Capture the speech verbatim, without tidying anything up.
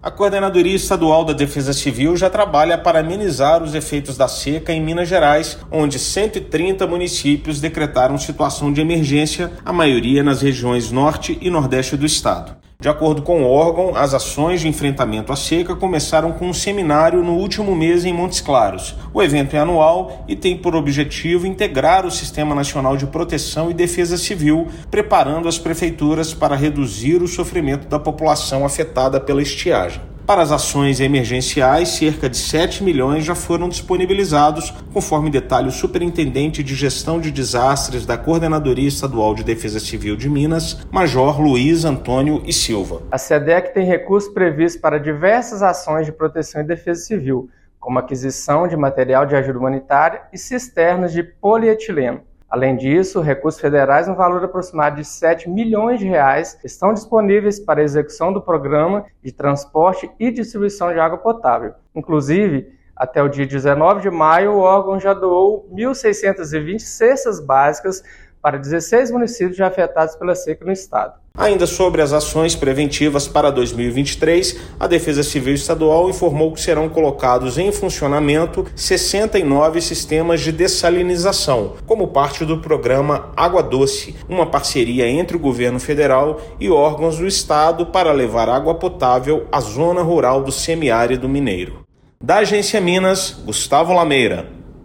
A Coordenadoria Estadual da Defesa Civil já trabalha para amenizar os efeitos da seca em Minas Gerais, onde cento e trinta municípios decretaram situação de emergência, a maioria nas regiões norte e nordeste do estado. De acordo com o órgão, as ações de enfrentamento à seca começaram com um seminário no último mês em Montes Claros. O evento é anual e tem por objetivo integrar o Sistema Nacional de Proteção e Defesa Civil, preparando as prefeituras para reduzir o sofrimento da população afetada pela estiagem. Para as ações emergenciais, cerca de sete milhões já foram disponibilizados, conforme detalha o Superintendente de Gestão de Desastres da Coordenadoria Estadual de Defesa Civil de Minas, Major Luiz Antônio e Silva. A SEDEC tem recursos previstos para diversas ações de proteção e defesa civil, como aquisição de material de ajuda humanitária e cisternas de polietileno. Além disso, recursos federais no valor aproximado de sete milhões de reais estão disponíveis para a execução do programa de transporte e distribuição de água potável. Inclusive, até o dia dezenove de maio, o órgão já doou mil seiscentas e vinte cestas básicas para dezesseis municípios já afetados pela seca no estado. Ainda sobre as ações preventivas para dois mil e vinte e três, a Defesa Civil Estadual informou que serão colocados em funcionamento sessenta e nove sistemas de dessalinização, como parte do programa Água Doce, uma parceria entre o governo federal e órgãos do estado para levar água potável à zona rural do semiárido mineiro. Da Agência Minas, Gustavo Lameira.